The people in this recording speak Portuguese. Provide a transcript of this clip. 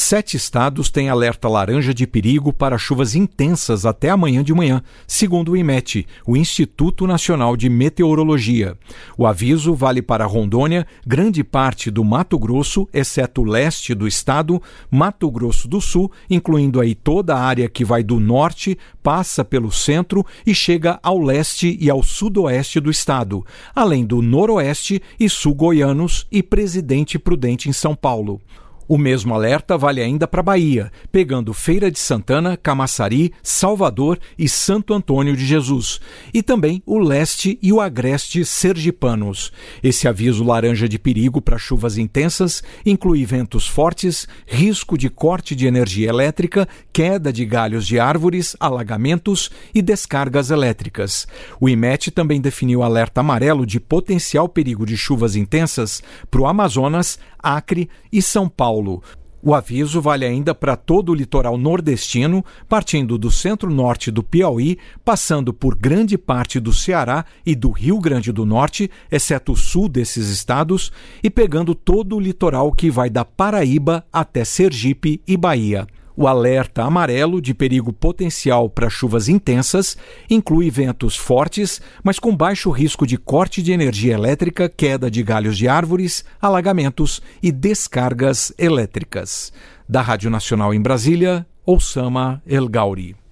7 estados têm alerta laranja de perigo para chuvas intensas até amanhã de manhã, segundo o IMET, o Instituto Nacional de Meteorologia. O aviso vale para Rondônia, grande parte do Mato Grosso, exceto o leste do estado, Mato Grosso do Sul, incluindo aí toda a área que vai do norte, passa pelo centro e chega ao leste e ao sudoeste do estado, além do noroeste e sul goianos e Presidente Prudente em São Paulo. O mesmo alerta vale ainda para Bahia, pegando Feira de Santana, Camaçari, Salvador e Santo Antônio de Jesus, e também o leste e o agreste sergipanos. Esse aviso laranja de perigo para chuvas intensas inclui ventos fortes, risco de corte de energia elétrica, queda de galhos de árvores, alagamentos e descargas elétricas. O IMET também definiu alerta amarelo de potencial perigo de chuvas intensas para o Amazonas, Acre e São Paulo. O aviso vale ainda para todo o litoral nordestino, partindo do centro-norte do Piauí, passando por grande parte do Ceará e do Rio Grande do Norte, exceto o sul desses estados, e pegando todo o litoral que vai da Paraíba até Sergipe e Bahia. O alerta amarelo de perigo potencial para chuvas intensas inclui ventos fortes, mas com baixo risco de corte de energia elétrica, queda de galhos de árvores, alagamentos e descargas elétricas. Da Rádio Nacional em Brasília, Oussama El Gauri.